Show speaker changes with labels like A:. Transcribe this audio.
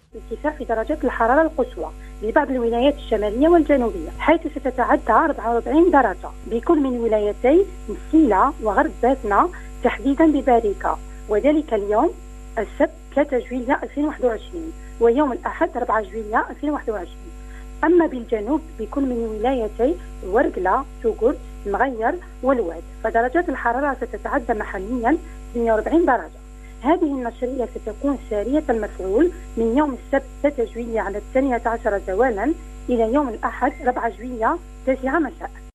A: ارتفاع في درجات الحرارة القصوى لبعض الولايات الشمالية والجنوبية، حيث ستتعدى 44 درجة بكل من ولايتي مسيلة وغرب باتنا، تحديدا بباريكا، وذلك اليوم السبت 3 جويلية 2021 ويوم الأحد 4 جويلية 2021. أما بالجنوب بكل من ولايتي ورقلة، سوغر، المغير والواد، فدرجات الحرارة ستتعدى محليا 48 درجة. هذه النشرية ستكون سارية المفعول من يوم السبت 3 جويلية على 12 زوالا إلى يوم الأحد 4 جويلية 9 مساء.